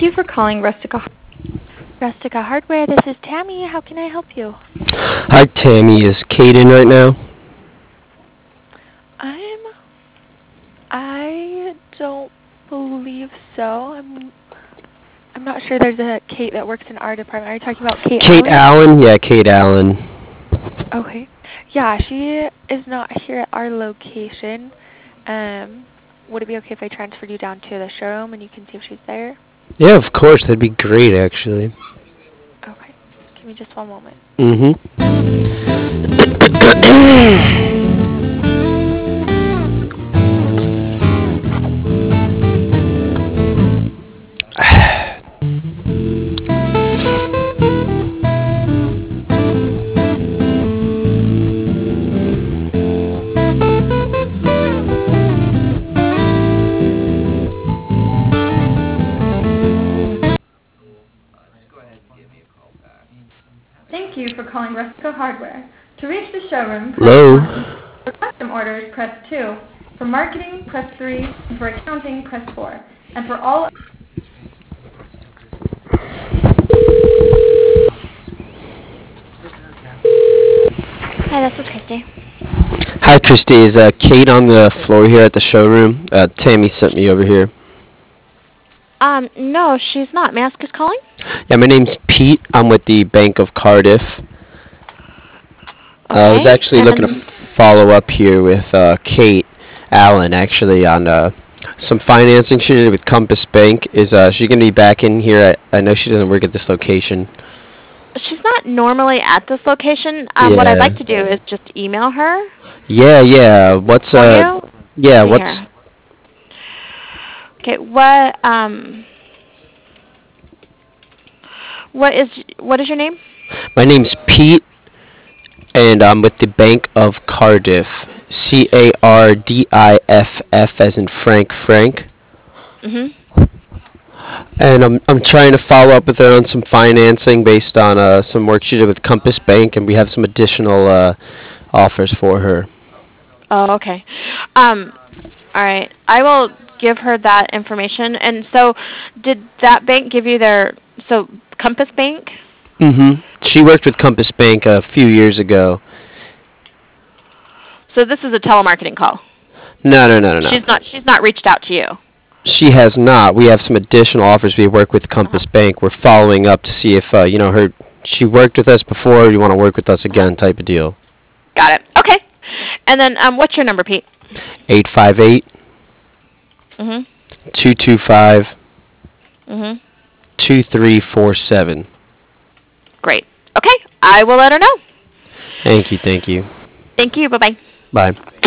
Thank you for calling Rustica Hardware. This is Tammy. How can I help you? Hi, Tammy. Is Kate in right now? I don't believe so. I'm not sure there's a Kate that works in our department. Are you talking about Kate Kate Allen? Allen? Yeah, Kate Allen. Okay. Yeah, she is not here at our location. Would it be okay if I transferred you down to the showroom and you can see if she's there? Yeah, of course. That'd be great, actually. Okay. Give me just one moment. Mm-hmm. Thank you for calling Rustica Hardware. To reach the showroom, press Hello? 1. For custom orders, press 2. For marketing, press 3. And for accounting, press 4. And for all... Hi, this is Christy. Hi, Christy. Is Kate on the floor here at the showroom? Tammy sent me over here. No, she's not. May I ask who's calling? Yeah, my name's Pete. I'm with the Bank of Cardiff. I was Okay, actually looking to and follow up here with Kate Allen, actually, on some financing she did with Compass Bank. Is she going to be back in here? I know she doesn't work at this location. she's not normally at this location. What I'd like Yeah. to do is just email her Yeah. What's for you. Let's yeah, see what's here. Okay, what is your name? my name's Pete and I'm with the Bank of Cardiff. Cardiff as in Frank. Mhm. And I'm trying to follow up with her on some financing based on some work she did with Compass Bank, and we have some additional offers for her. Oh, okay. Um, all right. I will give her that information. And so, did that bank give you Compass Bank? She worked with Compass Bank a few years ago. So this is a telemarketing call. No. She's not reached out to you. She has not. We have some additional offers. We work with Uh-huh. Compass Bank. We're following up to see if her. She worked with us before. You want to work with us Uh-huh. again, type of deal. Got it. Okay. And then what's your number, Pete? 858 Mhm. 225 Mhm. 2347. Great. Okay. I will let her know. Thank you. Thank you. Bye-bye. Bye.